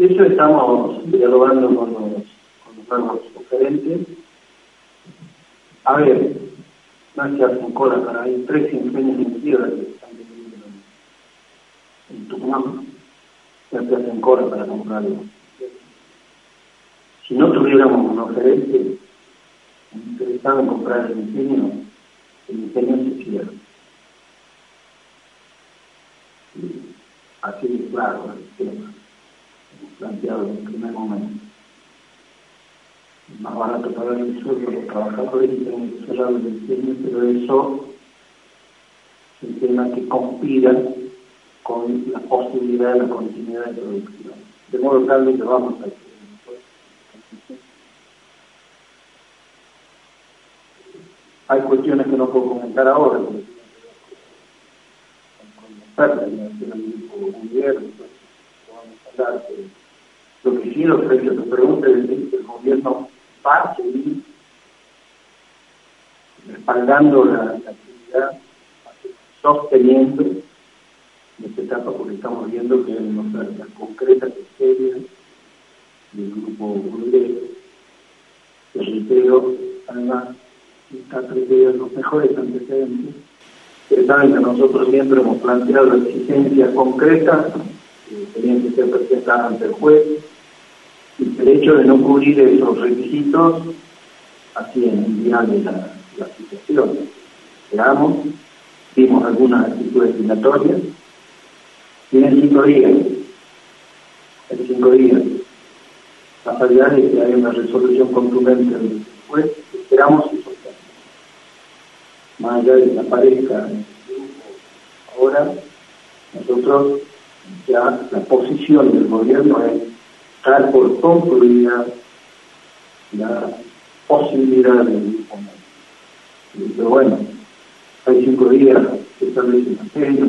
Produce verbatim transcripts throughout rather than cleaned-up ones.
Eso estamos dialogando con los, con los nuevos oferentes. A ver, no es que hacen cola para ahí, tres ingenios en tierra que están teniendo en Tucumán, ya se hacen cola para comprarlo. Si no tuviéramos un oferente interesado en comprar el ingenio, el ingenio se cierra. Así de claro el tema, planteado en el primer momento. Es más barato pagar el sueldo a los trabajadores y tener que cerrar el ingenio, pero eso es un tema que conspira con la posibilidad de la continuidad de producción. De modo tal que vamos a hacer. Hay cuestiones que no puedo comentar ahora, con la oferta que hace el grupo gobierno, lo vamos a hablar, pero lo que quiero es que te pregunte es que el gobierno va a seguir respaldando la, la actividad, sosteniendo esta etapa, porque estamos viendo que hay una oferta concreta, seria del grupo gobierno, que reitero, además, está de los mejores antecedentes. Ustedes saben que nosotros siempre hemos planteado exigencias concretas que tenían que ser presentadas ante el juez, y el hecho de no cubrir esos requisitos hacía inviable la, la situación. Esperamos, vimos algunas actitudes dilatorias, tienen cinco días, en cinco días, más allá de que haya una resolución contundente del juez, esperamos y sostenemos. Más allá de que aparezca en el grupo ahora, nosotros ya la posición del gobierno es dar por concluida la posibilidad del grupo. Pero bueno, hay cinco días que establecen la pena,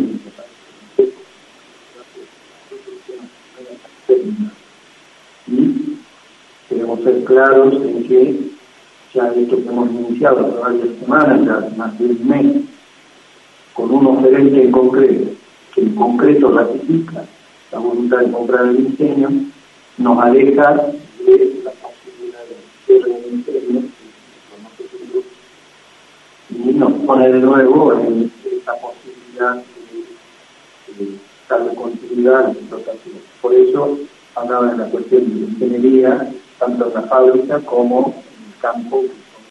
y queremos ser claros en que ya esto que hemos iniciado hace varias semanas, ya más de un mes, con un oferente en concreto, que en concreto ratifica la voluntad de comprar el ingenio, nos aleja de la posibilidad de cierre del ingenio y nos pone de nuevo en esta posibilidad de, de darle continuidad a la explotación. Por eso hablaba de la cuestión de ingeniería, tanto en la fábrica como en el campo.